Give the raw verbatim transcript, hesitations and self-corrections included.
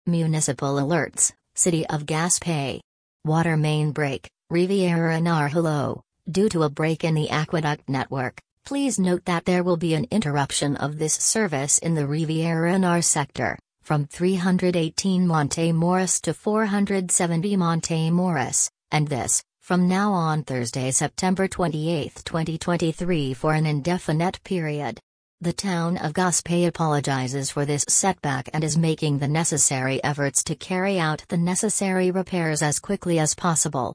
Municipal alerts, City of Gaspé. Water main break, Riviera Narhello. Due to a break in the aqueduct network, please note that there will be an interruption of this service in the Riviera Nar sector, from three hundred eighteen Monte Morris to four hundred seventy Monte Morris, and this, from now on Thursday, September twenty-eighth, twenty twenty-three for an indefinite period. The town of Gaspé apologizes for this setback and is making the necessary efforts to carry out the necessary repairs as quickly as possible.